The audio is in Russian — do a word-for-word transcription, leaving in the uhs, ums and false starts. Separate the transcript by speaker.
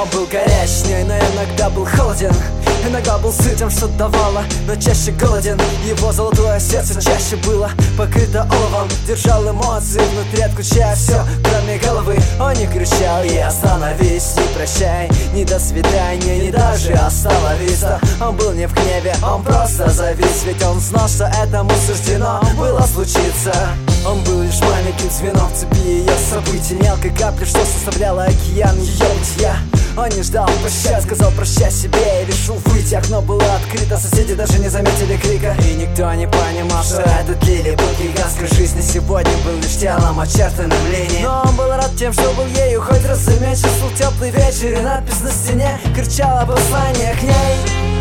Speaker 1: Он был горячий, но иногда был холоден. Иногда был сытым, что давало, но чаще голоден. Его золотое сердце чаще было покрыто оловом. Держал эмоции внутри, отключая все, кроме головы. Он не кричал: "Я остановись, не прощай, не до свидания, не даже остановиться". Он был не в гневе, он просто завис. Ведь он знал, что этому суждено было случиться. Он был лишь маленьким звеном в цепи ее событий, мелкой каплей, что составляла океан ее бытия. Он не ждал прощать, сказал прощай себе и решил выйти. Окно было открыто, соседи даже не заметили крика. И никто не понимал, что этот лилий был гигантской жизни. Сегодня был лишь телом, очерченным линией. Но он был рад тем, что был ею хоть раз заметил. Шел теплый вечер, и надпись на стене кричала послание к ней.